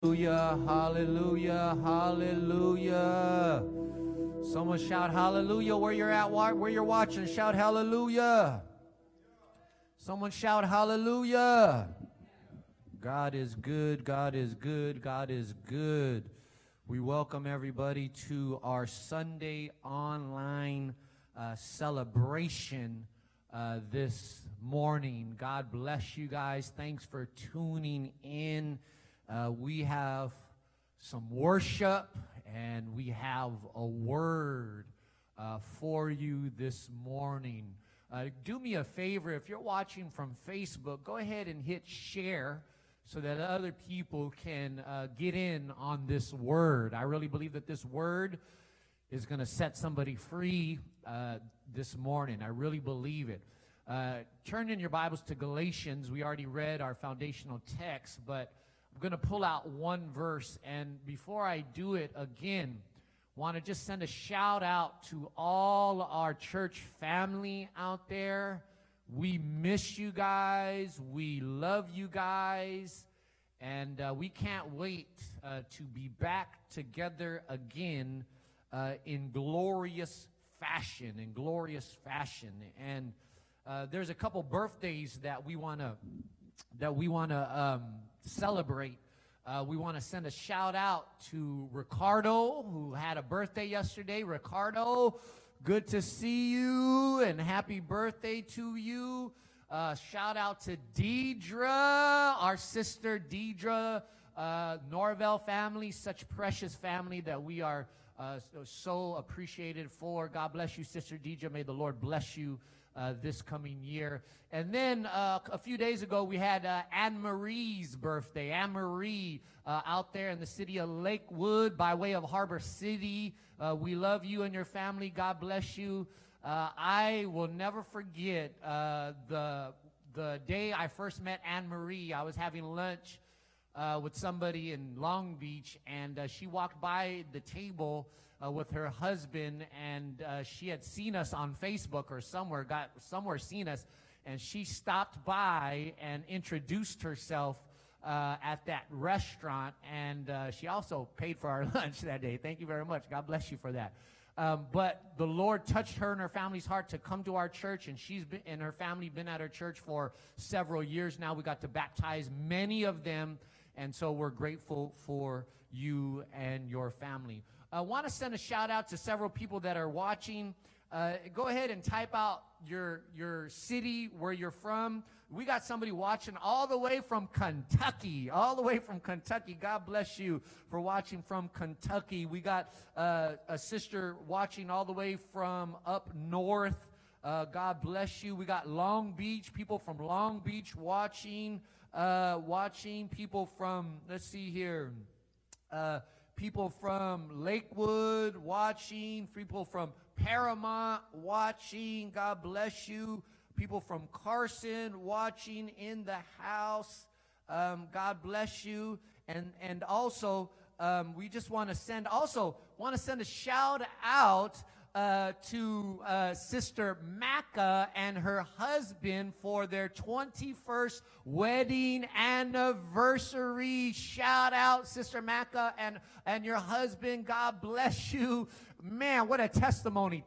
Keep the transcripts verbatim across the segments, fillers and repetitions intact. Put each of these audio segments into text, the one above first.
Hallelujah, hallelujah, hallelujah. Someone shout hallelujah where you're at, where you're watching. Shout hallelujah. Someone shout hallelujah. God is good, God is good, God is good. We welcome everybody to our Sunday online uh, celebration uh, this morning. God bless you guys. Thanks for tuning in. Uh, we have some worship and we have a word uh, for you this morning. Uh, do me a favor, if you're watching from Facebook, go ahead and hit share so that other people can uh, get in on this word. I really believe that this word is going to set somebody free uh, this morning. I really believe it. Uh, turn in your Bibles to Galatians. We already read our foundational text, but I'm going to pull out one verse, and before I do it again, want to just send a shout out to all our church family out there. We miss you guys. We love you guys, and uh, we can't wait uh, to be back together again uh, in glorious fashion, in glorious fashion. And uh, there's a couple birthdays that we want to that we want to um, celebrate. Uh, we want to send a shout out to Ricardo, who had a birthday yesterday. Ricardo, good to see you, and happy birthday to you. Uh, shout out to Deidre, our sister Deidre, uh, Norvell family, such precious family that we are uh, so, so appreciated for. God bless you, Sister Deidre. May the Lord bless you Uh, this coming year. And then uh, a few days ago, we had uh, Anne-Marie's birthday. Anne-Marie uh, out there in the city of Lakewood by way of Harbor City. Uh, we love you and your family. God bless you. Uh, I will never forget uh, the, the day I first met Anne-Marie. I was having lunch uh, with somebody in Long Beach, and uh, she walked by the table Uh, with her husband, and uh, she had seen us on Facebook or somewhere, got somewhere seen us, and she stopped by and introduced herself uh, at that restaurant, and uh, she also paid for our lunch that day. Thank you very much. God bless you for that. Um, but the Lord touched her and her family's heart to come to our church, and she's been, and her family been at our church for several years now. We got to baptize many of them, and so we're grateful for you and your family. I want to send a shout out to several people that are watching. Uh, go ahead and type out your your city, where you're from. We got somebody watching all the way from Kentucky, all the way from Kentucky. God bless you for watching from Kentucky. We got uh, a sister watching all the way from up north. Uh, God bless you. We got Long Beach, people from Long Beach watching, uh, watching people from, let's see here, uh, people from Lakewood watching, people from Paramount watching, God bless you. People from Carson watching in the house, um, God bless you. And and also, um, we just want to send, also want to send a shout out uh, to uh, Sister Macca and her husband for their twenty-first wedding anniversary. Shout out, Sister Macca and, and your husband. God bless you. Man, what a testimony.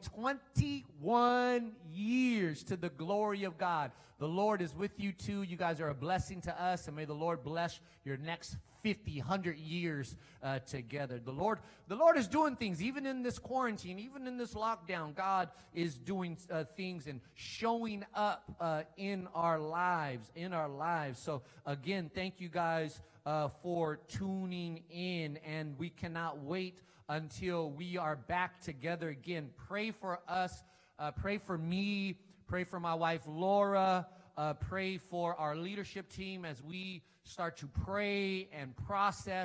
twenty-one years to the glory of God. The Lord is with you too. You guys are a blessing to us, and may the Lord bless your next fifty, one hundred years uh, together. The Lord, the Lord is doing things, even in this quarantine, even in this lockdown. God is doing uh, things and showing up uh, in our lives, in our lives. So again, thank you guys uh, for tuning in, and we cannot wait until we are back together again. Pray for us, uh, pray for me, pray for my wife Laura, uh, pray for our leadership team as we start to pray and process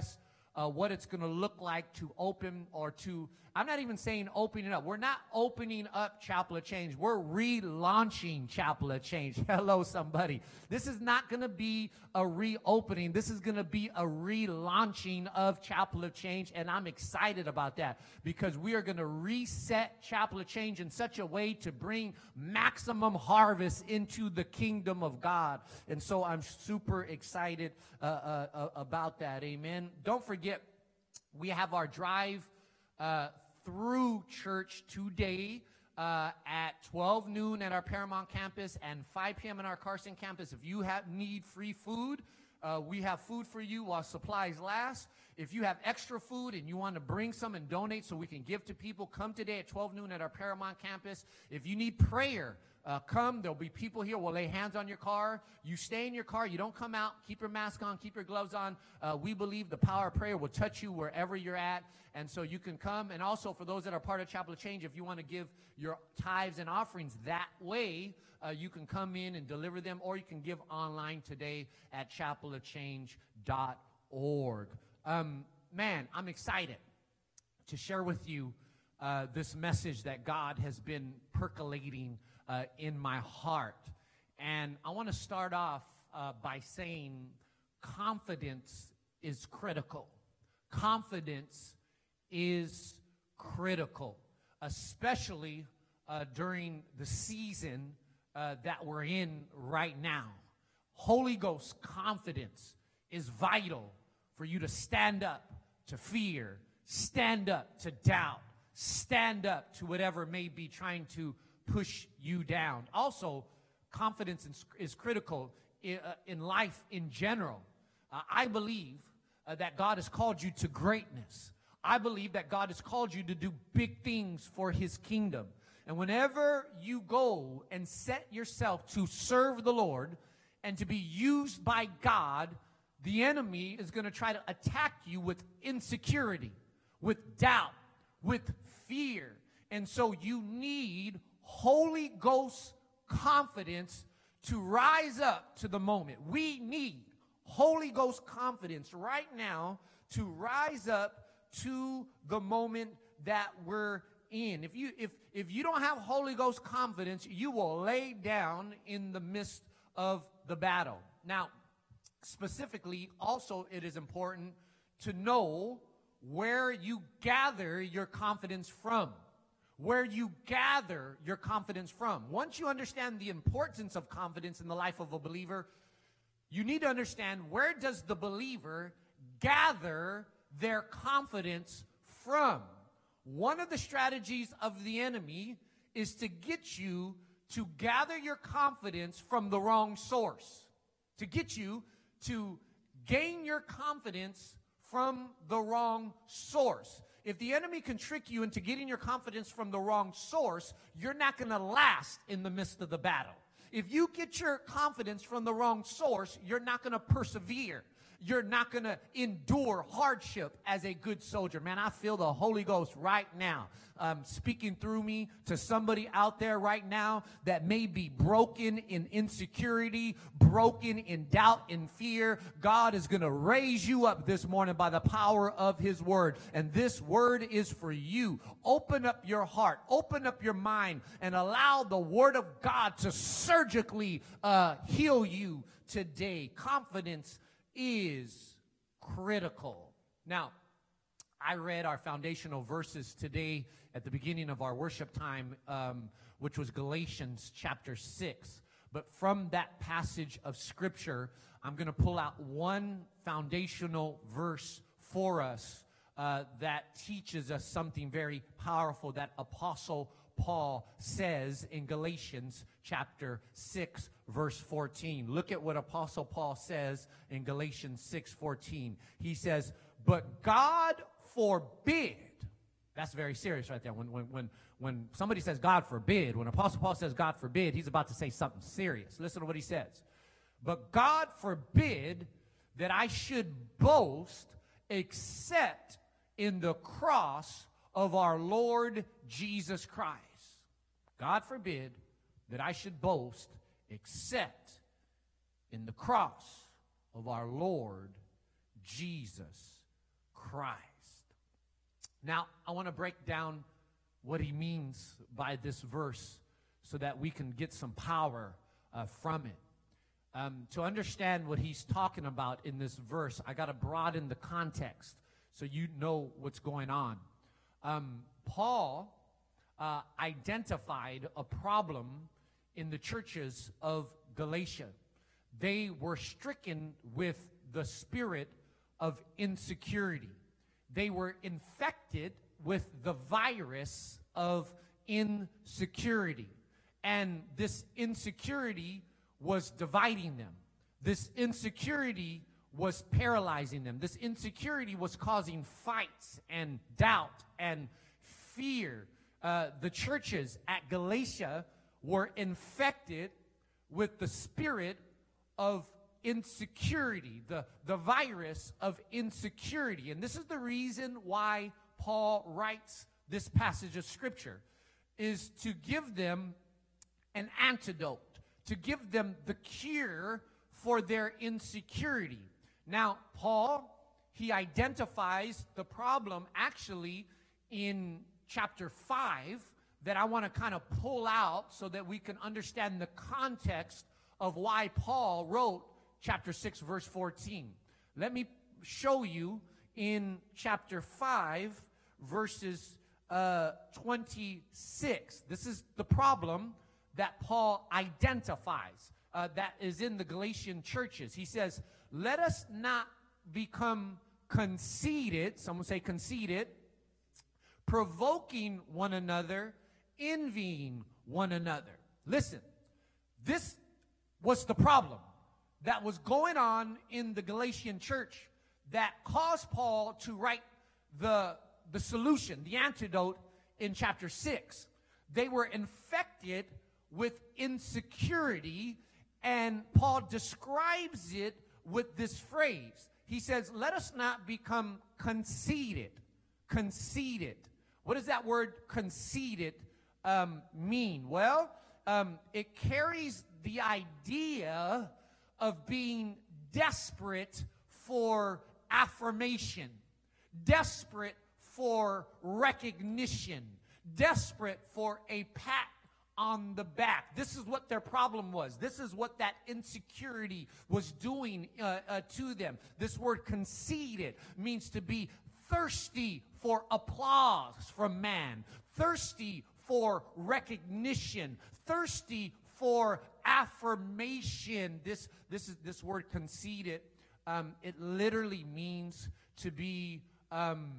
uh, what it's going to look like to open or to, I'm not even saying opening up. We're not opening up Chapel of Change. We're relaunching Chapel of Change. Hello, somebody. This is not going to be a reopening. This is going to be a relaunching of Chapel of Change, and I'm excited about that because we are going to reset Chapel of Change in such a way to bring maximum harvest into the kingdom of God. And so I'm super excited uh, uh, uh, about that. Amen. Don't forget, we have our drive uh, through church today uh, at twelve noon at our Paramount campus and five p.m. in our Carson campus. If you have need free food, uh, we have food for you while supplies last. If you have extra food and you want to bring some and donate so we can give to people, come today at twelve noon at our Paramount campus. If you need prayer, Uh, come. There'll be people here. We'll lay hands on your car. You stay in your car. You don't come out. Keep your mask on. Keep your gloves on. Uh, we believe the power of prayer will touch you wherever you're at. And so you can come. And also for those that are part of Chapel of Change, if you want to give your tithes and offerings that way, uh, you can come in and deliver them, or you can give online today at chapel of change dot org. Um, man, I'm excited to share with you uh, this message that God has been percolating Uh, in my heart. And I want to start off uh, by saying confidence is critical. Confidence is critical, especially uh, during the season uh, that we're in right now. Holy Ghost confidence is vital for you to stand up to fear, stand up to doubt, stand up to whatever may be trying to push you down. Also, confidence is, is critical in, uh, in life in general. Uh, I believe uh, that God has called you to greatness. I believe that God has called you to do big things for his kingdom. And whenever you go and set yourself to serve the Lord and to be used by God, the enemy is going to try to attack you with insecurity, with doubt, with fear. And so you need Holy Ghost confidence to rise up to the moment. We need Holy Ghost confidence right now to rise up to the moment that we're in. If you if if you don't have Holy Ghost confidence, you will lay down in the midst of the battle. Now, specifically, also it is important to know where you gather your confidence from. Where you gather your confidence from. Once you understand the importance of confidence in the life of a believer, you need to understand, where does the believer gather their confidence from? One of the strategies of the enemy is to get you to gather your confidence from the wrong source. To get you to gain your confidence from the wrong source. If the enemy can trick you into getting your confidence from the wrong source, you're not going to last in the midst of the battle. If you get your confidence from the wrong source, you're not going to persevere. You're not going to endure hardship as a good soldier. Man, I feel the Holy Ghost right now um, speaking through me to somebody out there right now that may be broken in insecurity, broken in doubt and fear. God is going to raise you up this morning by the power of his word. And this word is for you. Open up your heart. Open up your mind and allow the word of God to surgically uh, heal you today. Confidence is critical. Now, I read our foundational verses today at the beginning of our worship time, um, which was Galatians chapter six. But from that passage of Scripture, I'm going to pull out one foundational verse for us uh, that teaches us something very powerful that Apostle Paul says in Galatians chapter six, verse fourteen. Look at what Apostle Paul says in Galatians six fourteen. He says, but God forbid. That's very serious right there. When, when, when, when somebody says God forbid, when Apostle Paul says God forbid, he's about to say something serious. Listen to what he says. But God forbid that I should boast except in the cross of our Lord Jesus Christ. God forbid that I should boast except in the cross of our Lord Jesus Christ. Now, I want to break down what he means by this verse so that we can get some power uh, from it. Um, to understand what he's talking about in this verse, I got to broaden the context so you know what's going on. Um, Paul uh, identified a problem in the churches of Galatia. They were stricken with the spirit of insecurity. They were infected with the virus of insecurity. And this insecurity was dividing them. This insecurity was paralyzing them. This insecurity was causing fights and doubt and fear. Uh, the churches at Galatia were infected with the spirit of insecurity, the, the virus of insecurity. And this is the reason why Paul writes this passage of Scripture, is to give them an antidote, to give them the cure for their insecurity. Now, Paul, he identifies the problem actually in chapter five that I want to kind of pull out so that we can understand the context of why Paul wrote chapter six, verse fourteen. Let me show you in chapter five, verses uh, twenty-six. This is the problem that Paul identifies uh, that is in the Galatian churches. He says, let us not become conceited, someone say conceited, provoking one another, envying one another. Listen, this was the problem that was going on in the Galatian church that caused Paul to write the, the solution, the antidote in chapter six. They were infected with insecurity, and Paul describes it with this phrase. He says, let us not become conceited. Conceited. What does that word conceited um, mean? Well, um, it carries the idea of being desperate for affirmation, desperate for recognition, desperate for a pat on the back. This is what their problem was. This is what that insecurity was doing uh, uh, to them. This word conceited means to be thirsty for applause from man, thirsty for recognition, thirsty for affirmation. This, this is this word conceited. Um, it literally means to be um,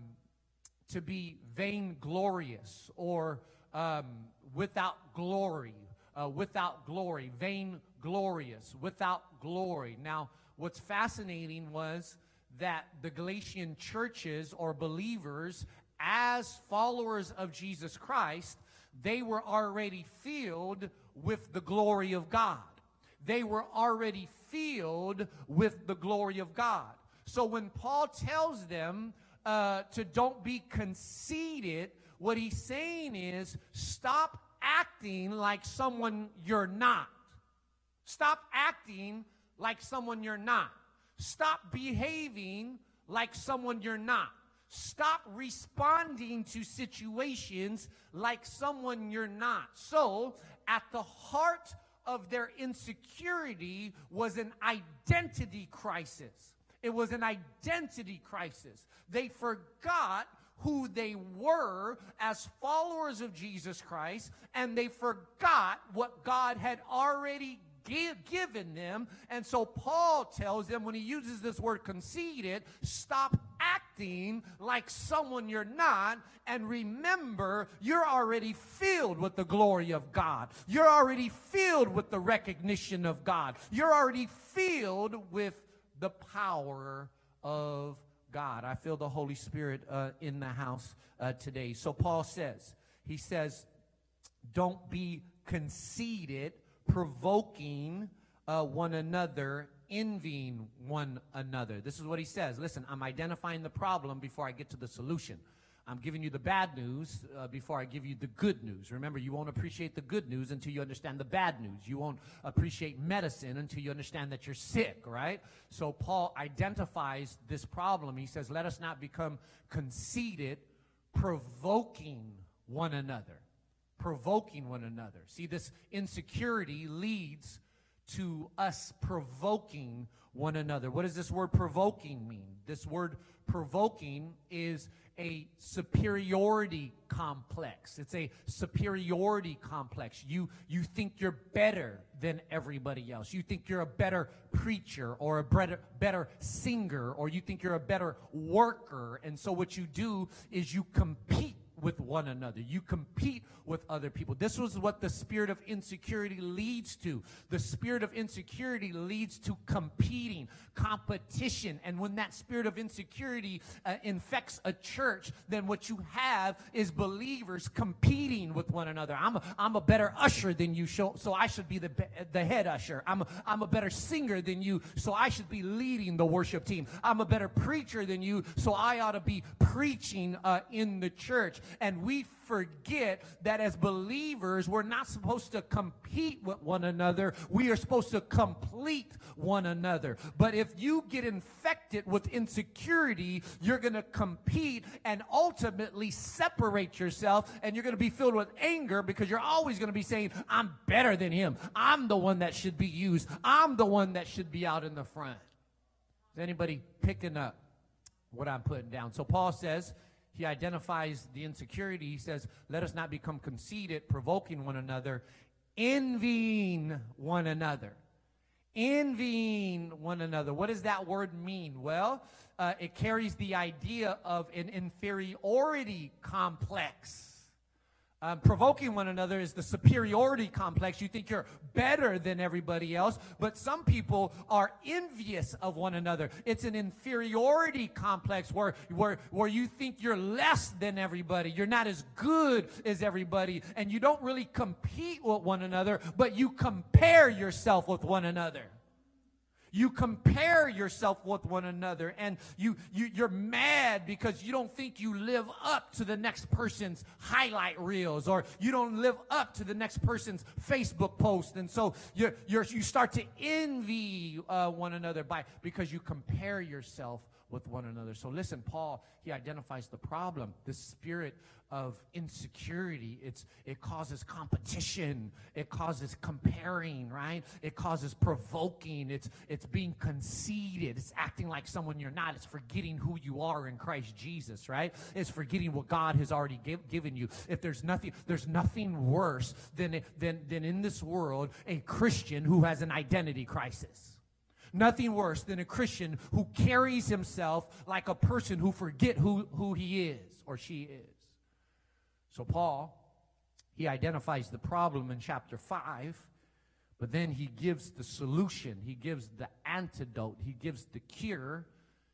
to be vainglorious or um, without glory, uh, without glory, vainglorious, without glory. Now, what's fascinating was that the Galatian churches or believers, as followers of Jesus Christ, they were already filled with the glory of God. They were already filled with the glory of God. So when Paul tells them uh, to don't be conceited, what he's saying is stop acting like someone you're not. Stop acting like someone you're not. Stop behaving like someone you're not. Stop responding to situations like someone you're not. So, at the heart of their insecurity was an identity crisis. It was an identity crisis. They forgot who they were as followers of Jesus Christ, and they forgot what God had already give, given them. And so Paul tells them, when he uses this word conceited, stop acting like someone you're not, and remember, you're already filled with the glory of God. You're already filled with the recognition of God. You're already filled with the power of God. I feel the Holy Spirit uh, in the house uh, today. So Paul says, he says, don't be conceited, provoking uh, one another, envying one another. This is what he says. Listen, I'm identifying the problem before I get to the solution. I'm giving you the bad news uh, before I give you the good news. Remember, you won't appreciate the good news until you understand the bad news. You won't appreciate medicine until you understand that you're sick, right? So Paul identifies this problem. He says, let us not become conceited, provoking one another. Provoking one another. See, this insecurity leads to us provoking one another. What does this word provoking mean? This word provoking is a superiority complex. It's a superiority complex. You, you think you're better than everybody else. You think you're a better preacher or a better, better singer, or you think you're a better worker. And so what you do is you compete with one another. You compete with other people. This was what the spirit of insecurity leads to. The spirit of insecurity leads to competing, competition. And when that spirit of insecurity uh, infects a church, then what you have is believers competing with one another. I'm a, I'm a better usher than you, so, so I should be the, the head usher. I'm a, I'm a better singer than you, so I should be leading the worship team. I'm a better preacher than you, so I ought to be preaching uh, in the church. And we forget that as believers, we're not supposed to compete with one another. We are supposed to complete one another. But if you get infected with insecurity, you're going to compete and ultimately separate yourself, and you're going to be filled with anger because you're always going to be saying, I'm better than him. I'm the one that should be used. I'm the one that should be out in the front. Is anybody picking up what I'm putting down? So Paul says, he identifies the insecurity. He says, let us not become conceited, provoking one another, envying one another. Envying one another. What does that word mean? Well, uh, it carries the idea of an inferiority complex. Um, provoking one another is the superiority complex. You think you're better than everybody else, but some people are envious of one another. It's an inferiority complex where, where, where you think you're less than everybody. You're not as good as everybody, and you don't really compete with one another, but you compare yourself with one another. You compare yourself with one another, and you, you, you're mad because you don't think you live up to the next person's highlight reels, or you don't live up to the next person's Facebook post. And so you're, you're, you start to envy uh, one another by because you compare yourself with one another. So listen, Paul, he identifies the problem, the spirit of insecurity. It's, it causes competition. It causes comparing, right? It causes provoking. It's, it's being conceited. It's acting like someone you're not. It's forgetting who you are in Christ Jesus, right? It's forgetting what God has already give, given you. If there's nothing, there's nothing worse than, than, than in this world a Christian who has an identity crisis. Nothing worse than a Christian who carries himself like a person who forget who, who he is or she is. So Paul, he identifies the problem in chapter five, but then he gives the solution. He gives the antidote. He gives the cure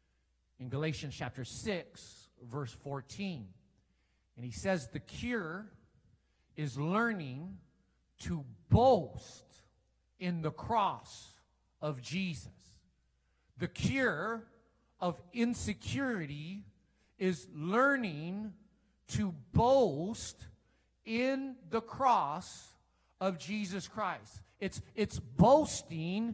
in Galatians chapter six, verse fourteen. And he says the cure is learning to boast in the cross of Jesus. The cure of insecurity is learning to boast in the cross of Jesus Christ. It's, it's boasting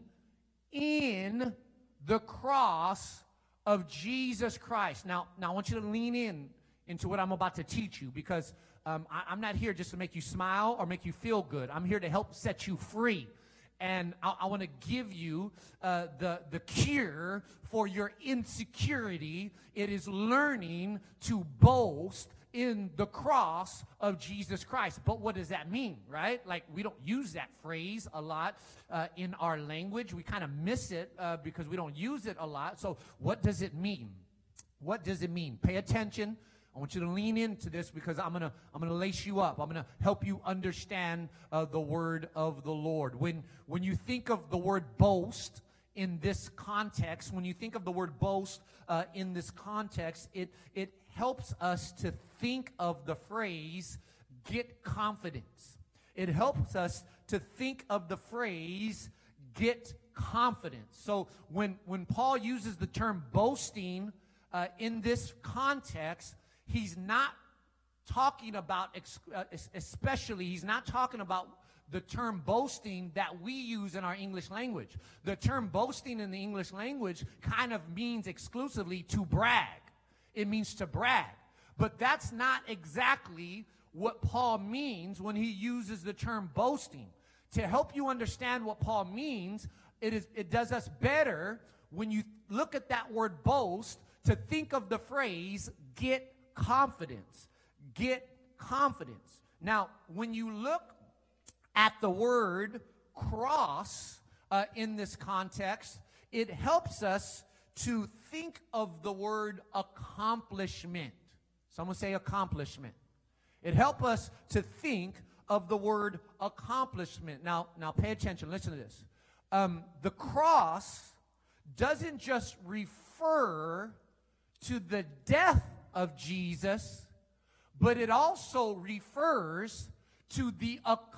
in the cross of Jesus Christ. Now, now I want you to lean in into what I'm about to teach you, because um, I, I'm not here just to make you smile or make you feel good. I'm here to help set you free. And I, I want to give you uh, the, the cure for your insecurity. It is learning to boast in the cross of Jesus Christ. But what does that mean, right? Like, we don't use that phrase a lot uh, in our language. We kind of miss it uh, because we don't use it a lot. So what does it mean? What does it mean? Pay attention. I want you to lean into this, because I'm gonna I'm gonna lace you up. I'm gonna help you understand uh, the word of the Lord. When when you think of the word boast in this context, when you think of the word boast uh, in this context, it it helps us to think of the phrase "get confidence." It helps us to think of the phrase "get confidence." So when when Paul uses the term boasting uh, in this context, he's not talking about, especially, he's not talking about the term boasting that we use in our English language. The term boasting in the English language kind of means exclusively to brag. It means to brag. But that's not exactly what Paul means when he uses the term boasting. To help you understand what Paul means, it is it does us better when you look at that word boast to think of the phrase get confidence. Get confidence. Now, when you look at the word cross uh, in this context, it helps us to think of the word accomplishment. Someone say accomplishment. It helps us to think of the word accomplishment. Now, now pay attention. Listen to this. Um, the cross doesn't just refer to the death of Jesus, but it also refers to the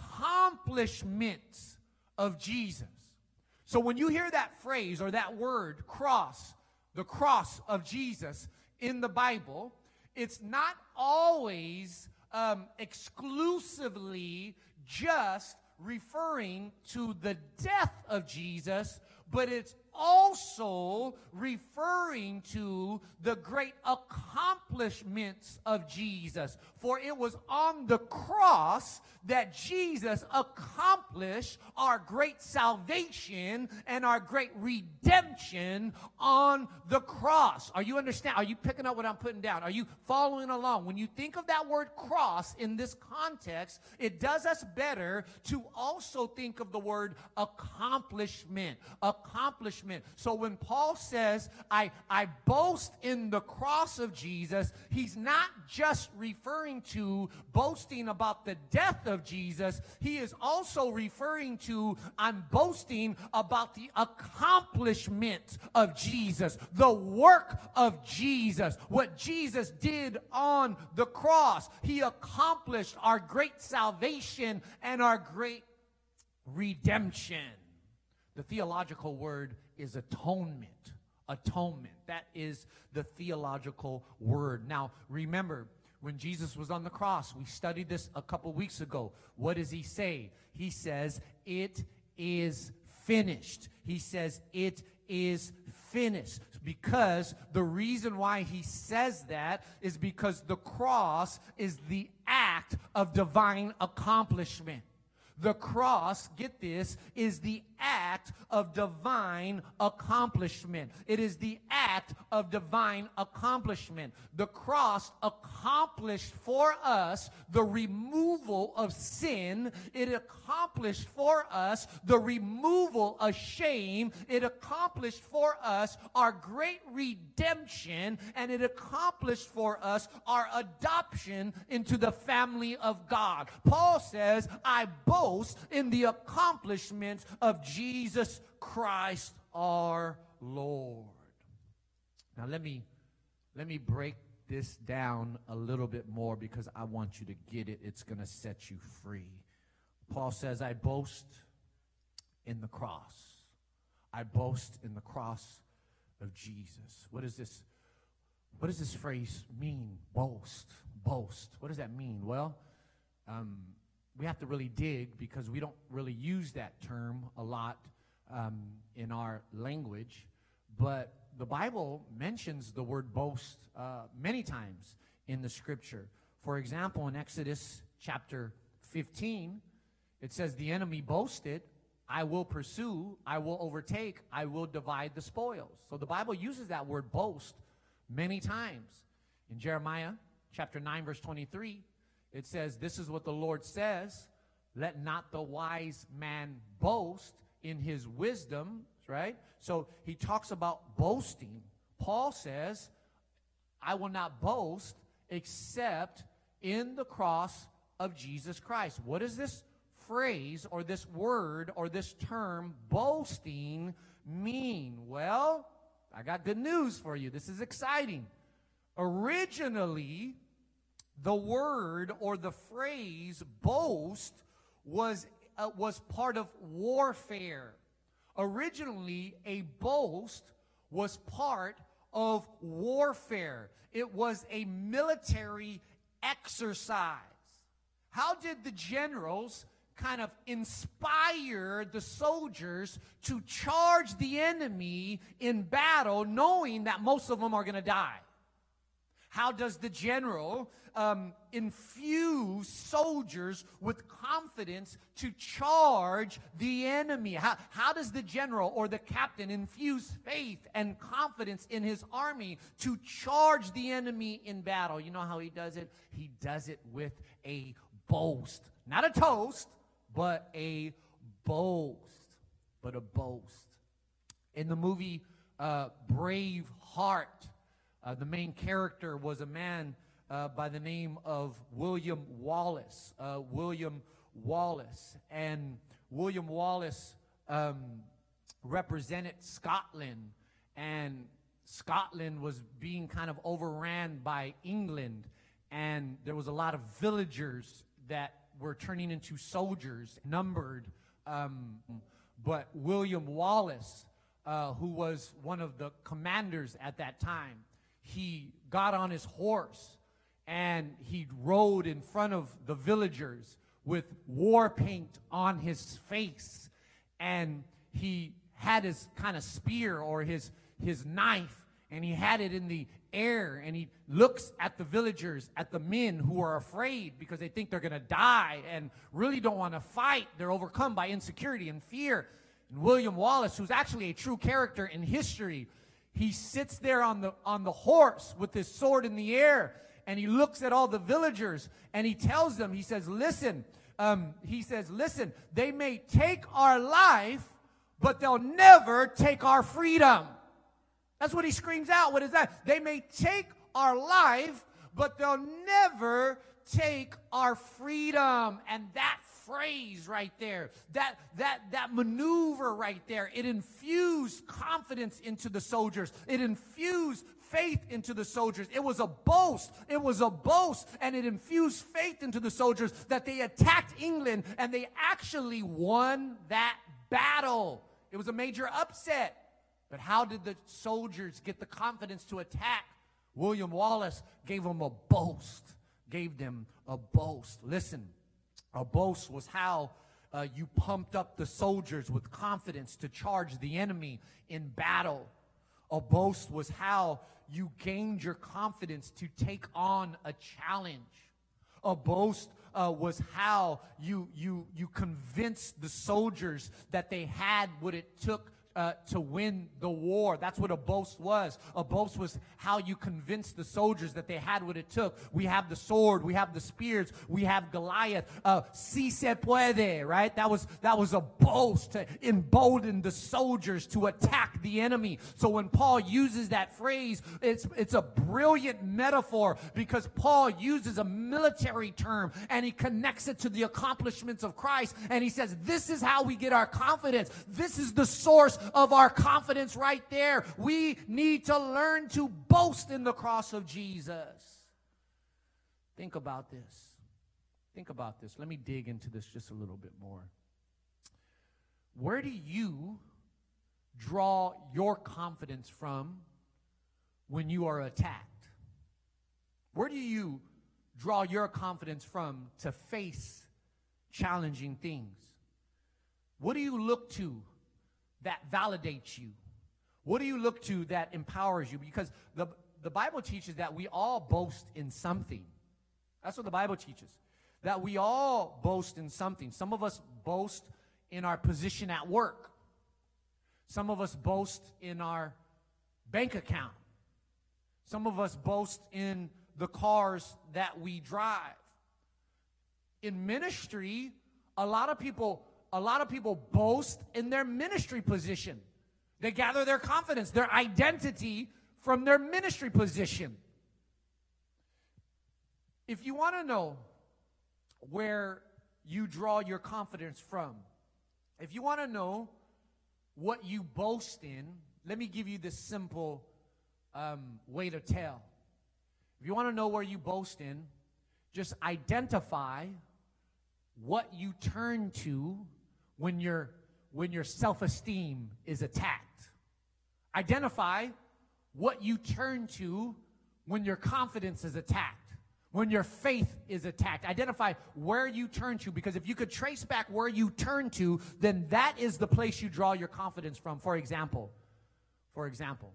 accomplishments of Jesus. So when you hear that phrase or that word, cross, the cross of Jesus in the Bible, it's not always um, exclusively just referring to the death of Jesus, but it's also referring to the great accomplishments of Jesus. For it was on the cross that Jesus accomplished our great salvation and our great redemption on the cross. Are you understand? Are you picking up what I'm putting down? Are you following along? When you think of that word cross in this context, it does us better to also think of the word accomplishment. Accomplishment. So when Paul says, I, I boast in the cross of Jesus, he's not just referring to boasting about the death of Jesus. He is also referring to, I'm boasting about the accomplishment of Jesus, the work of Jesus, what Jesus did on the cross. He accomplished our great salvation and our great redemption. The theological word is atonement. Atonement. That is the theological word. Now, remember, when Jesus was on the cross, we studied this a couple weeks ago. What does he say? He says, it is finished. He says, it is finished. Because the reason why he says that is because the cross is the act of divine accomplishment. The cross, get this, is the act of divine accomplishment. It is the act of divine accomplishment. The cross accomplished for us the removal of sin. It accomplished for us the removal of shame. It accomplished for us our great redemption, and it accomplished for us our adoption into the family of God. Paul says, I boast in the accomplishments of Jesus Christ our Lord. Now let me let me break this down a little bit more because I want you to get it. It's going to set you free. Paul says, I boast in the cross. I boast in the cross of Jesus. What is this? What does this phrase mean? Boast, boast. What does that mean? Well, um, we have to really dig because we don't really use that term a lot um, in our language. But the Bible mentions the word boast uh, many times in the scripture. For example, in Exodus chapter fifteen, it says, the enemy boasted, I will pursue, I will overtake, I will divide the spoils. So the Bible uses that word boast many times. In Jeremiah chapter nine, verse twenty-three, it says, this is what the Lord says, let not the wise man boast in his wisdom, right? So he talks about boasting. Paul says, I will not boast except in the cross of Jesus Christ. What does this phrase or this word or this term boasting mean? Well, I got good news for you. This is exciting. Originally, the word or the phrase boast was, uh, was part of warfare. Originally, a boast was part of warfare. It was a military exercise. How did the generals kind of inspire the soldiers to charge the enemy in battle, knowing that most of them are going to die? How does the general um, infuse soldiers with confidence to charge the enemy? How, how does the general or the captain infuse faith and confidence in his army to charge the enemy in battle? You know how he does it? He does it with a boast. Not a toast, but a boast. But a boast. In the movie uh, Braveheart, Uh, the main character was a man uh, by the name of William Wallace. Uh, William Wallace. And William Wallace um, represented Scotland. And Scotland was being kind of overran by England. And there was a lot of villagers that were turning into soldiers, numbered. Um, but William Wallace, uh, who was one of the commanders at that time, he got on his horse and he rode in front of the villagers with war paint on his face. And he had his kind of spear or his, his knife, and he had it in the air. And he looks at the villagers, at the men who are afraid because they think they're going to die and really don't want to fight. They're overcome by insecurity and fear. And William Wallace, who's actually a true character in history, he sits there on the, on the horse with his sword in the air, and he looks at all the villagers, and he tells them, he says, listen, um, he says, listen, they may take our life, but they'll never take our freedom. That's what he screams out. What is that? They may take our life, but they'll never take our freedom. And that phrase right there, that that that maneuver right there, it infused confidence into the soldiers. It infused faith into the soldiers. It was a boast. It was a boast, and it infused faith into the soldiers that they attacked England, and they actually won that battle. It was a major upset. But how did the soldiers get the confidence to attack? William Wallace gave them a boast. Gave them a boast. Listen. A boast was how uh, you pumped up the soldiers with confidence to charge the enemy in battle. A boast was how you gained your confidence to take on a challenge. A boast uh, was how you, you, you convinced the soldiers that they had what it took Uh, to win the war. That's what a boast was. A boast was how you convinced the soldiers that they had what it took. We have the sword, we have the spears, we have Goliath. Uh, si se puede, right? That was that was a boast to embolden the soldiers to attack the enemy. So when Paul uses that phrase, it's it's a brilliant metaphor because Paul uses a military term and he connects it to the accomplishments of Christ, and he says this is how we get our confidence. This is the source of our confidence right there. We need to learn to boast in the cross of Jesus. Think about this. Think about this. Let me dig into this just a little bit more. Where do you draw your confidence from when you are attacked? Where do you draw your confidence from to face challenging things? What do you look to that validates you? What do you look to that empowers you? Because the, the Bible teaches that we all boast in something. That's what the Bible teaches. That we all boast in something. Some of us boast in our position at work. Some of us boast in our bank account. Some of us boast in the cars that we drive. In ministry, a lot of people A lot of people boast in their ministry position. They gather their confidence, their identity from their ministry position. If you want to know where you draw your confidence from, if you want to know what you boast in, let me give you this simple um, way to tell. If you want to know where you boast in, just identify what you turn to when your when your self-esteem is attacked. Identify what you turn to when your confidence is attacked, when your faith is attacked. Identify where you turn to, because if you could trace back where you turn to, then that is the place you draw your confidence from. For example, for example,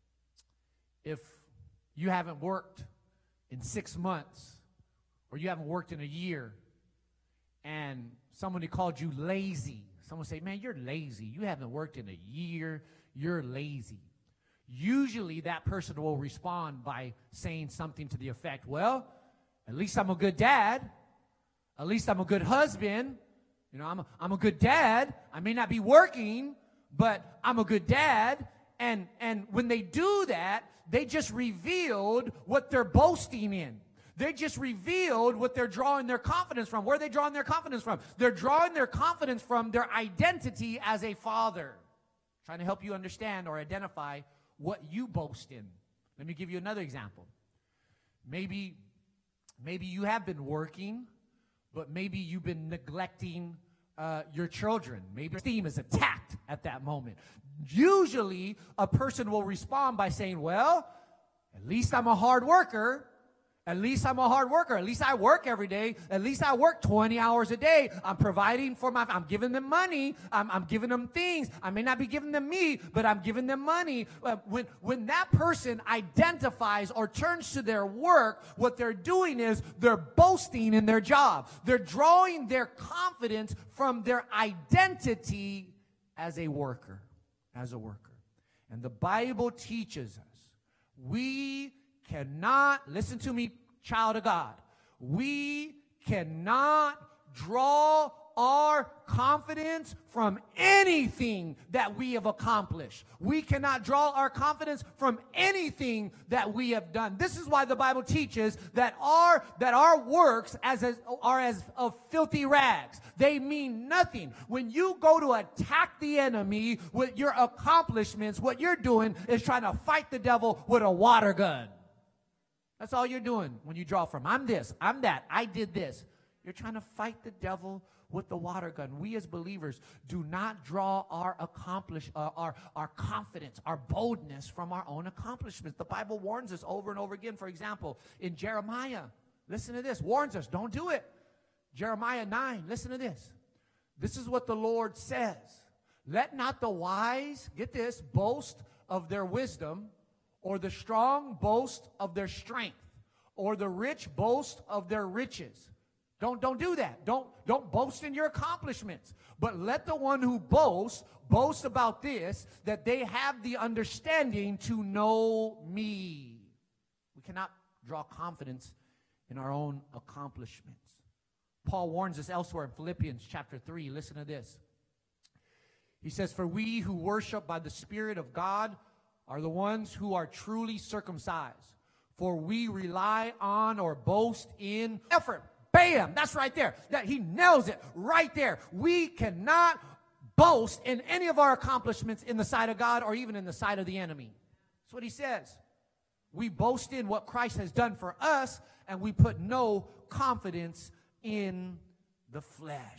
if you haven't worked in six months or you haven't worked in a year and somebody called you lazy, someone say, man, you're lazy. You haven't worked in a year. You're lazy. Usually that person will respond by saying something to the effect, well, at least I'm a good dad. At least I'm a good husband. You know, I'm a, I'm a good dad. I may not be working, but I'm a good dad. And, and when they do that, they just revealed what they're boasting in. They just revealed what they're drawing their confidence from. Where are they drawing their confidence from? They're drawing their confidence from their identity as a father. Trying to help you understand or identify what you boast in. Let me give you another example. Maybe, maybe you have been working, but maybe you've been neglecting uh, your children. Maybe esteem is attacked at that moment. Usually, a person will respond by saying, well, at least I'm a hard worker. At least I'm a hard worker. At least I work every day. At least I work twenty hours a day. I'm providing for my, I'm giving them money. I'm, I'm giving them things. I may not be giving them me, but I'm giving them money. Uh, when, when that person identifies or turns to their work, what they're doing is they're boasting in their job. They're drawing their confidence from their identity as a worker, as a worker. And the Bible teaches us we cannot, listen to me, child of God, we cannot draw our confidence from anything that we have accomplished. We cannot draw our confidence from anything that we have done. This is why the Bible teaches that our, that our works as a, are as of filthy rags. They mean nothing. When you go to attack the enemy with your accomplishments, what you're doing is trying to fight the devil with a water gun. That's all you're doing when you draw from. I'm this, I'm that, I did this. You're trying to fight the devil with the water gun. We as believers do not draw our accomplish, uh, our, our confidence, our boldness from our own accomplishments. The Bible warns us over and over again. For example, in Jeremiah, listen to this, warns us, don't do it. Jeremiah nine, listen to this. This is what the Lord says. Let not the wise, get this, boast of their wisdom, or the strong boast of their strength, or the rich boast of their riches. Don't, don't do that. Don't, don't boast in your accomplishments. But let the one who boasts, boast about this, that they have the understanding to know me. We cannot draw confidence in our own accomplishments. Paul warns us elsewhere in Philippians chapter three. Listen to this. He says, for we who worship by the Spirit of God are the ones who are truly circumcised. For we rely on or boast in effort. Bam! That's right there. That he nails it right there. We cannot boast in any of our accomplishments in the sight of God or even in the sight of the enemy. That's what he says. We boast in what Christ has done for us, and we put no confidence in the flesh.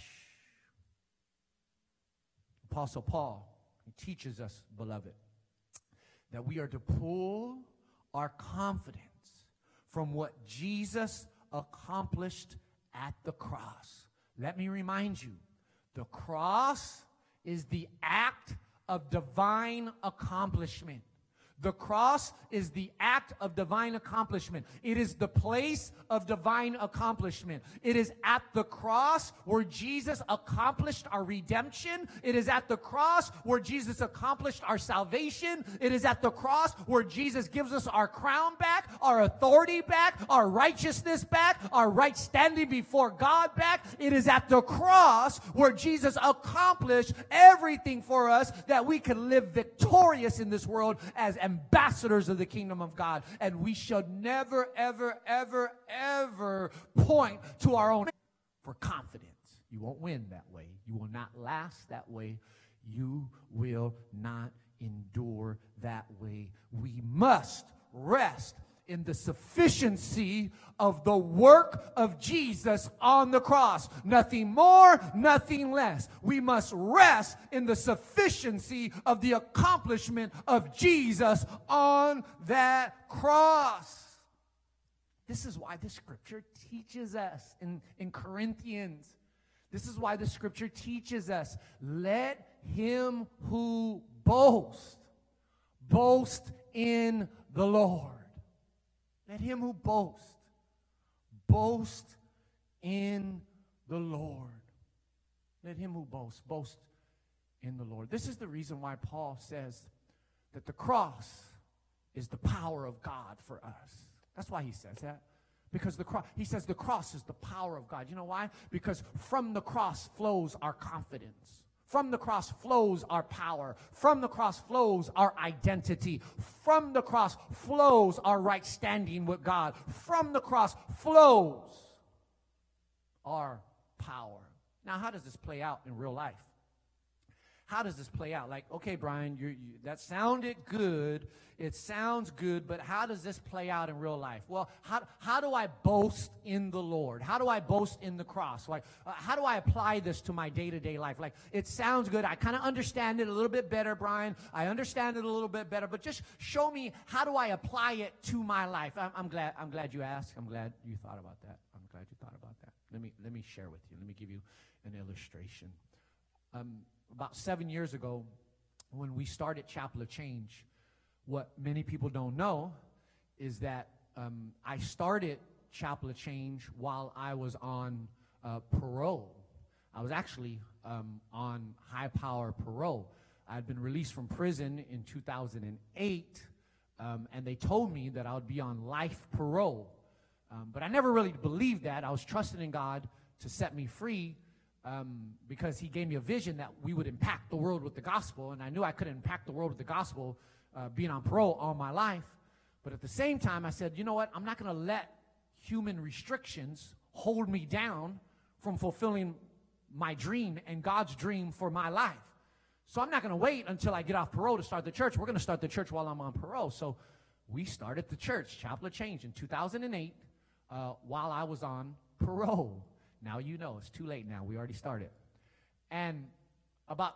Apostle Paul, he teaches us, beloved, that we are to pull our confidence from what Jesus accomplished at the cross. Let me remind you, the cross is the act of divine accomplishment. The cross is the act of divine accomplishment. It is the place of divine accomplishment. It is at the cross where Jesus accomplished our redemption. It is at the cross where Jesus accomplished our salvation. It is at the cross where Jesus gives us our crown back, our authority back, our righteousness back, our right standing before God back. It is at the cross where Jesus accomplished everything for us that we can live victorious in this world as ambassadors of the kingdom of God. And we should never, ever, ever, ever point to our own for confidence. You won't win that way. You will not last that way. You will not endure that way. We must rest in the sufficiency of the work of Jesus on the cross. Nothing more, nothing less. We must rest in the sufficiency of the accomplishment of Jesus on that cross. This is why the scripture teaches us in, in Corinthians. This is why the scripture teaches us, let him who boasts, boast in the Lord. Let him who boasts, boast in the Lord. Let him who boasts, boast in the Lord. This is the reason why Paul says that the cross is the power of God for us. That's why he says that. Because the cross, he says the cross is the power of God. You know why? Because from the cross flows our confidence. From the cross flows our power. From the cross flows our identity. From the cross flows our right standing with God. From the cross flows our power. Now, how does this play out in real life? How does this play out? Like, okay, Brian, you're, you, that sounded good. It sounds good, but how does this play out in real life? Well, how, how do I boast in the Lord? How do I boast in the cross? Like, uh, how do I apply this to my day-to-day life? Like, it sounds good. I kind of understand it a little bit better, Brian. I understand it a little bit better, but just show me, how do I apply it to my life? I'm, I'm glad, I'm glad you asked. I'm glad you thought about that. I'm glad you thought about that. Let me, let me share with you. Let me give you an illustration. Um, About seven years ago, when we started Chapel of Change, what many people don't know is that um, I started Chapel of Change while I was on uh, parole. I was actually um, on high-power parole. I had been released from prison in two thousand eight, um, and they told me that I would be on life parole. Um, but I never really believed that. I was trusting in God to set me free. Um, because he gave me a vision that we would impact the world with the gospel, and I knew I couldn't impact the world with the gospel uh, being on parole all my life. But at the same time, I said, you know what? I'm not going to let human restrictions hold me down from fulfilling my dream and God's dream for my life. So I'm not going to wait until I get off parole to start the church. We're going to start the church while I'm on parole. So we started the church, Chapel of Change, in two thousand eight uh, while I was on parole. Now you know, it's too late now. We already started. And about,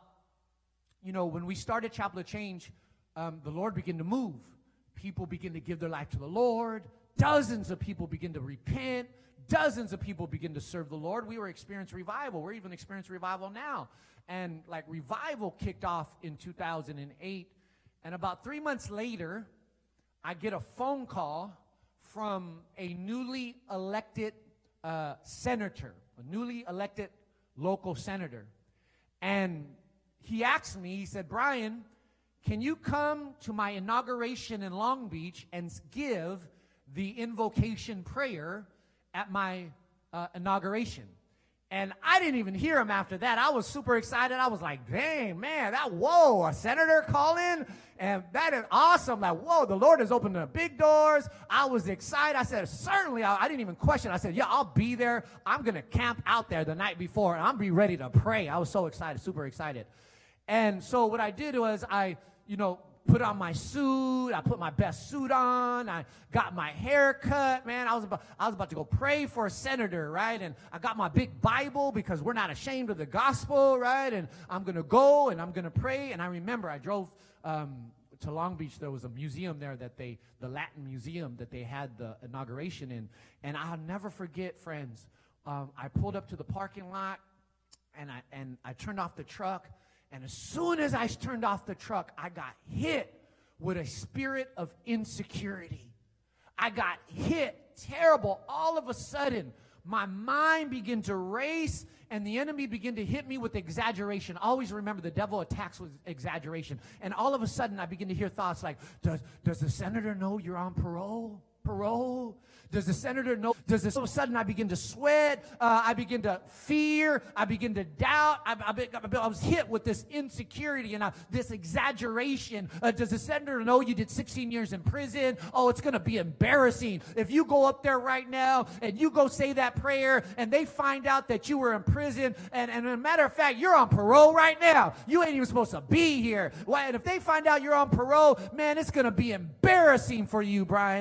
you know, when we started Chapel of Change, um, the Lord began to move. People begin to give their life to the Lord. Dozens of people begin to repent. Dozens of people begin to serve the Lord. We were experiencing revival. We're even experiencing revival now. And like revival kicked off in two thousand eight. And about three months later, I get a phone call from a newly elected Uh, senator, a newly elected local senator. And he asked me, he said, Brian, can you come to my inauguration in Long Beach and give the invocation prayer at my uh, inauguration? And I didn't even hear him after that. I was super excited. I was like, dang, man, that, whoa, a senator calling? And that is awesome. Like, whoa, the Lord has opened the big doors. I was excited. I said, certainly. I, I didn't even question. I said, yeah, I'll be there. I'm going to camp out there the night before, and I'm be ready to pray. I was so excited, super excited. And so what I did was I, you know, put on my suit. I put my best suit on. I got my hair cut, man. I was about, I was about to go pray for a senator, right? And I got my big Bible because we're not ashamed of the gospel, right? And I'm going to go and I'm going to pray. And I remember I drove um, to Long Beach. There was a museum there that they, the Latin Museum that they had the inauguration in. And I'll never forget, friends, um, I pulled up to the parking lot and I, and I turned off the truck. And as soon as I turned off the truck, I got hit with a spirit of insecurity. I got hit terrible. All of a sudden, my mind began to race, and the enemy began to hit me with exaggeration. Always remember, the devil attacks with exaggeration. And all of a sudden, I begin to hear thoughts like, does, does the senator know you're on parole? Parole? Does the senator know? Does this? All of a sudden, I begin to sweat. Uh, I begin to fear. I begin to doubt. I, I, I was hit with this insecurity and uh, this exaggeration. Uh, does the senator know you did sixteen years in prison? Oh, it's going to be embarrassing. If you go up there right now and you go say that prayer and they find out that you were in prison, and, and as a matter of fact, you're on parole right now. You ain't even supposed to be here. Why? And if they find out you're on parole, man, it's going to be embarrassing for you, Brian. All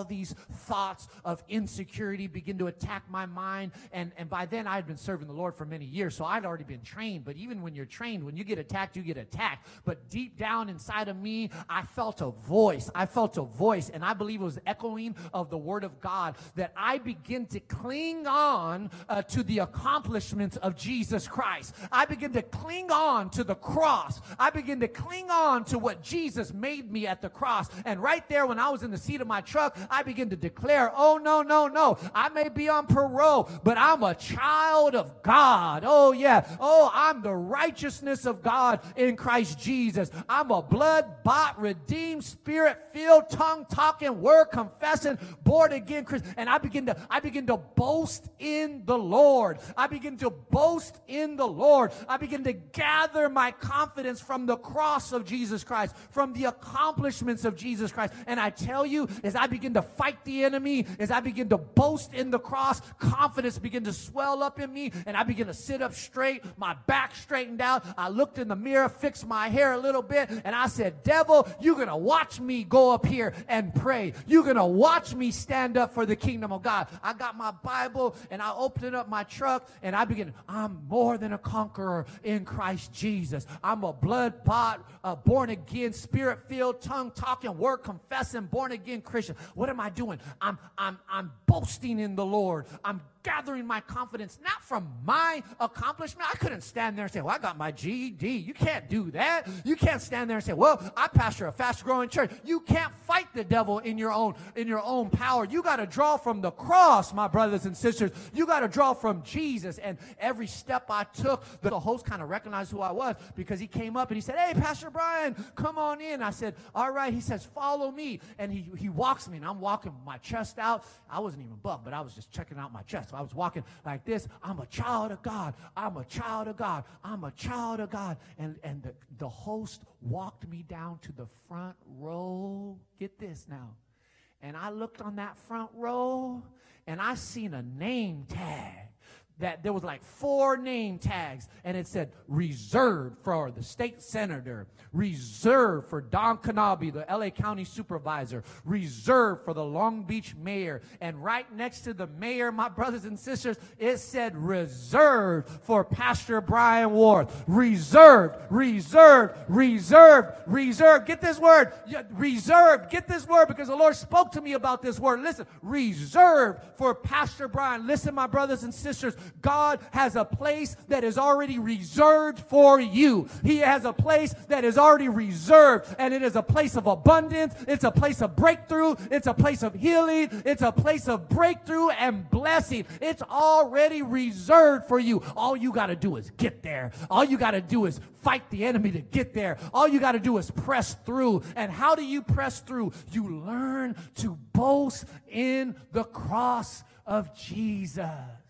these thoughts of insecurity begin to attack my mind. And, and by then, I had been serving the Lord for many years, so I'd already been trained. But even when you're trained, when you get attacked, you get attacked. But deep down inside of me, I felt a voice. I felt a voice, and I believe it was echoing of the Word of God, that I begin to cling on uh, to the accomplishments of Jesus Christ. I begin to cling on to the cross. I begin to cling on to what Jesus made me at the cross. And right there, when I was in the seat of my truck, I begin to declare, oh, no, no, no. I may be on parole, but I'm a child of God. Oh, yeah. Oh, I'm the righteousness of God in Christ Jesus. I'm a blood-bought, redeemed, spirit-filled, tongue-talking, word-confessing, born-again Christian. And I begin to, I begin to boast in the Lord. I begin to boast in the Lord. I begin to gather my confidence from the cross of Jesus Christ, from the accomplishments of Jesus Christ. And I tell you, as I begin to fight the enemy, as I begin to boast in the cross, confidence begin to swell up in me, and I begin to sit up straight, my back straightened out. I looked in the mirror, fixed my hair a little bit, and I said, devil, you're going to watch me go up here and pray. You're going to watch me stand up for the kingdom of God. I got my Bible, and I opened up my truck, and I began, I'm more than a conqueror in Christ Jesus. I'm a blood-bought, uh, born-again, spirit-filled, tongue-talking, word-confessing, born-again Christian. What am I doing? I'm, I'm, I'm boasting in the Lord. I'm gathering my confidence, not from my accomplishment. I couldn't stand there and say, well, I got my G E D. You can't do that. You can't stand there and say, well, I pastor a fast-growing church. You can't fight the devil in your own, in your own power. You got to draw from the cross, my brothers and sisters. You got to draw from Jesus. And every step I took, the host kind of recognized who I was, because he came up and he said, hey, Pastor Brian, come on in. I said, all right. He says, follow me. And he, he walks me, and I'm walking with my chest out. I wasn't even buff, but I was just checking out my chest. So I was walking like this. I'm a child of God. I'm a child of God. I'm a child of God. And, and the, the host walked me down to the front row. Get this now. And I looked on that front row, and I seen a name tag. That there was like four name tags, and it said reserved for the state senator, reserved for Don Knabe, the L A County supervisor, reserved for the Long Beach mayor. And right next to the mayor, my brothers and sisters, it said reserved for Pastor Brian Ward. Reserved, reserved, reserved, reserved. Get this word. Reserved. Get this word, because the Lord spoke to me about this word. Listen, reserved for Pastor Brian. Listen, my brothers and sisters. God has a place that is already reserved for you. He has a place that is already reserved, and it is a place of abundance. It's a place of breakthrough. It's a place of healing. It's a place of breakthrough and blessing. It's already reserved for you. All you got to do is get there. All you got to do is fight the enemy to get there. All you got to do is press through. And how do you press through? You learn to boast in the cross of Jesus.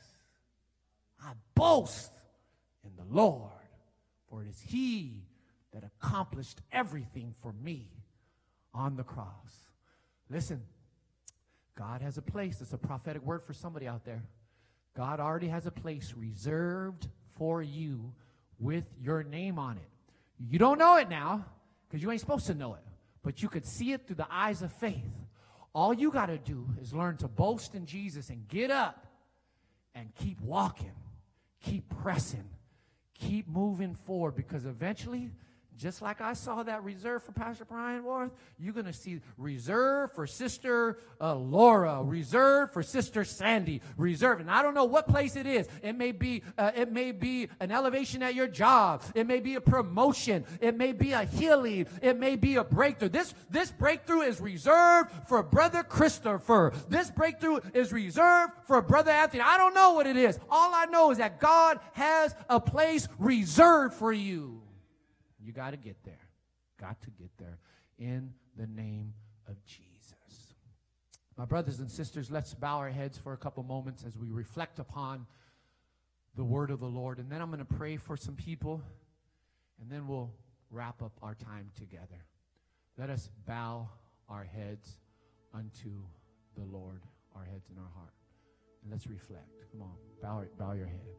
I boast in the Lord, for it is He that accomplished everything for me on the cross. Listen, God has a place. It's a prophetic word for somebody out there. God already has a place reserved for you with your name on it. You don't know it now because you ain't supposed to know it, but you could see it through the eyes of faith. All you got to do is learn to boast in Jesus and get up and keep walking. Keep pressing. Keep moving forward, because eventually, just like I saw that reserved for Pastor Brian Worth, you're going to see reserved for Sister uh, Laura, reserved for Sister Sandy, reserved. And I don't know what place it is. It may be uh, it may be an elevation at your job. It may be a promotion. It may be a healing. It may be a breakthrough. This, this breakthrough is reserved for Brother Christopher. This breakthrough is reserved for Brother Anthony. I don't know what it is. All I know is that God has a place reserved for you. You got to get there. Got to get there in the name of Jesus. My brothers and sisters, let's bow our heads for a couple moments as we reflect upon the word of the Lord. And then I'm going to pray for some people, and then we'll wrap up our time together. Let us bow our heads unto the Lord, our heads and our heart. And let's reflect. Come on, bow, bow your head.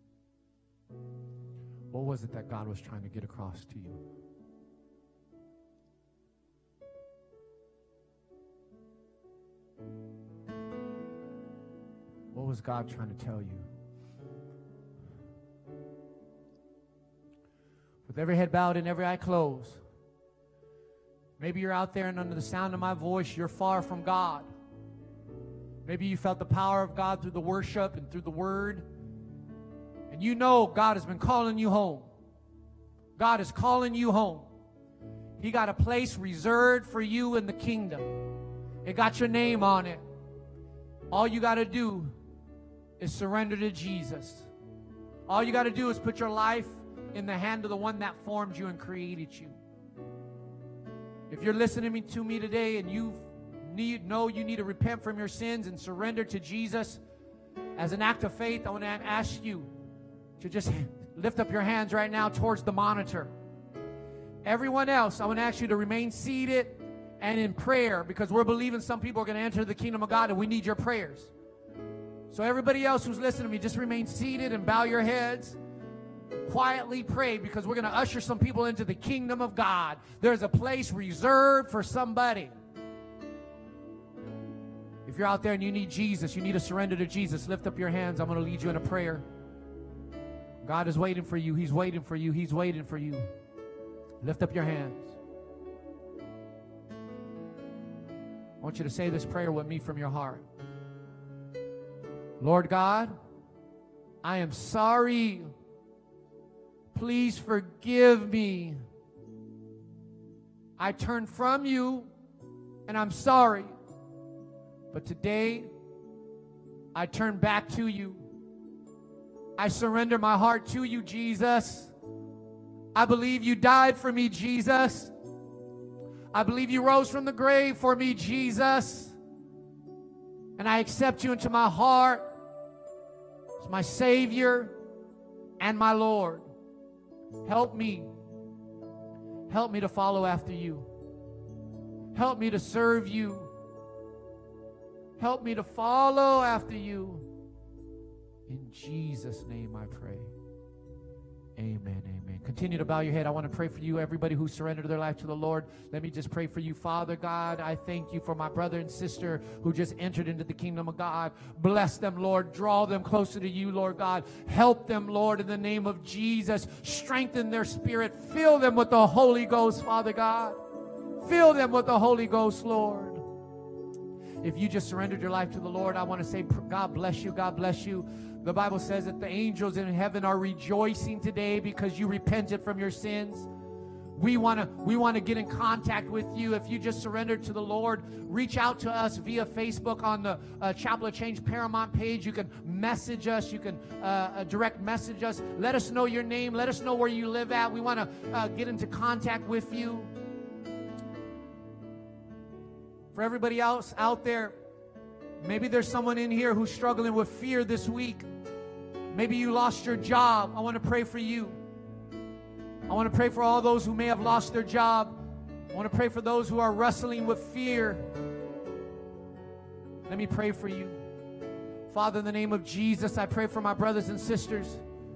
What was it that God was trying to get across to you? was God trying to tell you? With every head bowed and every eye closed, maybe you're out there and under the sound of my voice, you're far from God. Maybe you felt the power of God through the worship and through the word. And you know God has been calling you home. God is calling you home. He got a place reserved for you in the kingdom. It got your name on it. All you got to do is surrender to Jesus. All you got to do is put your life in the hand of the one that formed you and created you. If you're listening to me today and you need know you need to repent from your sins and surrender to Jesus as an act of faith, I want to ask you to just lift up your hands right now towards the monitor. Everyone else, I want to ask you to remain seated and in prayer, because we're believing some people are going to enter the kingdom of God and we need your prayers. So everybody else who's listening to me, just remain seated and bow your heads. Quietly pray, because we're going to usher some people into the kingdom of God. There's a place reserved for somebody. If you're out there and you need Jesus, you need to surrender to Jesus, lift up your hands. I'm going to lead you in a prayer. God is waiting for you. He's waiting for you. He's waiting for you. Lift up your hands. I want you to say this prayer with me from your heart. Lord God, I am sorry. Please forgive me. I turn from you and I'm sorry. But today, I turn back to you. I surrender my heart to you, Jesus. I believe you died for me, Jesus. I believe you rose from the grave for me, Jesus. And I accept you into my heart as my Savior and my Lord. Help me. Help me to follow after you. Help me to serve you. Help me to follow after you. In Jesus' name I pray. Amen, amen. Continue to bow your head. I want to pray for you, everybody who surrendered their life to the Lord. Let me just pray for you. Father God, I thank you for my brother and sister who just entered into the kingdom of God. Bless them, Lord. Draw them closer to you, Lord God. Help them, Lord, in the name of Jesus. Strengthen their spirit. Fill them with the Holy Ghost, Father God. Fill them with the Holy Ghost, Lord. If you just surrendered your life to the Lord, I want to say, God bless you. God bless you. The Bible says that the angels in heaven are rejoicing today because you repented from your sins. We want to we want to get in contact with you. If you just surrendered to the Lord, reach out to us via Facebook on the uh, Chapel of Change Paramount page. You can message us. You can uh, uh, direct message us. Let us know your name. Let us know where you live at. We want to uh, get into contact with you. For everybody else out there, maybe there's someone in here who's struggling with fear this week. Maybe you lost your job. I want to pray for you. I want to pray for all those who may have lost their job. I want to pray for those who are wrestling with fear. Let me pray for you. Father, in the name of Jesus, I pray for my brothers and sisters.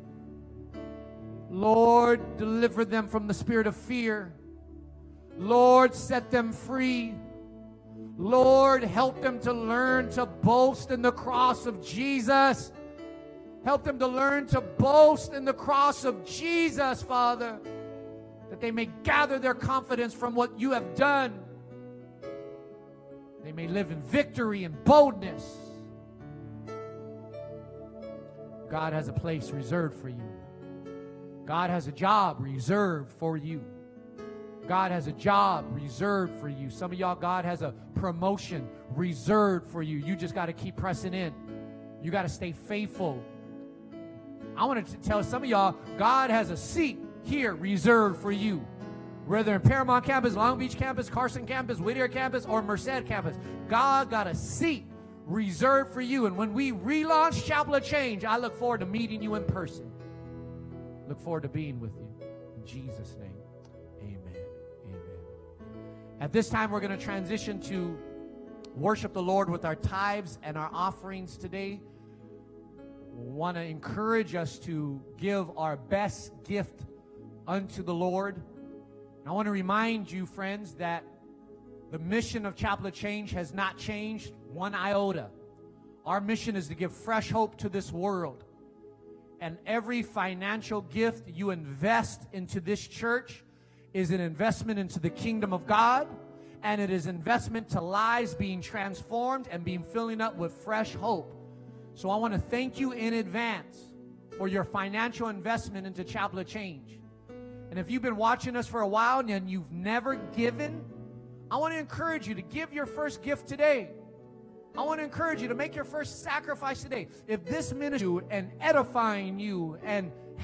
Lord, deliver them from the spirit of fear. Lord, set them free. Lord, help them to learn to boast in the cross of Jesus. Help them to learn to boast in the cross of Jesus, Father, that they may gather their confidence from what you have done. They may live in victory and boldness. God has a place reserved for you. God has a job reserved for you. God has a job reserved for you. Some of y'all, God has a promotion reserved for you. You just got to keep pressing in. You got to stay faithful. I want to tell some of y'all, God has a seat here reserved for you. Whether in Paramount campus, Long Beach campus, Carson campus, Whittier campus, or Merced campus, God got a seat reserved for you. And when we relaunch Chapel of Change, I look forward to meeting you in person. Look forward to being with you. In Jesus' name. At this time, we're going to transition to worship the Lord with our tithes and our offerings today. We want to encourage us to give our best gift unto the Lord. I want to remind you, friends, that the mission of Chapel of Change has not changed one iota. Our mission is to give fresh hope to this world. And every financial gift you invest into this church is an investment into the kingdom of God, and it is investment to lives being transformed and being filling up with fresh hope. So I want to thank you in advance for your financial investment into Chapel of Change. And if you've been watching us for a while and you've never given, I want to encourage you to give your first gift today. I want to encourage you to make your first sacrifice today. If this ministry and edifying you and